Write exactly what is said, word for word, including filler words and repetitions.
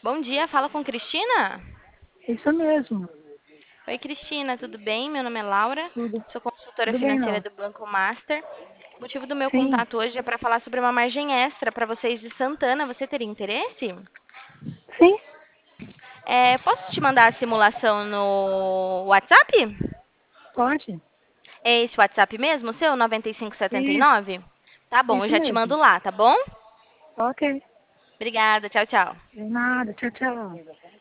Bom dia, fala com Cristina? Isso mesmo. Oi, Cristina, tudo bem? Meu nome é Laura, Tudo, sou consultora tudo bem, financeira não? do Banco Master. O motivo do meu Sim, contato hoje é para falar sobre uma margem extra para vocês de Santana. Você teria interesse? sim, É, posso te mandar a simulação no WhatsApp? pode. É esse WhatsApp mesmo, o seu, nove cinco sete Isso, nove? Tá bom, eu isso já te mando mesmo. lá, tá bom? Ok, Obrigada, tchau, tchau. de nada. Tchau, tchau.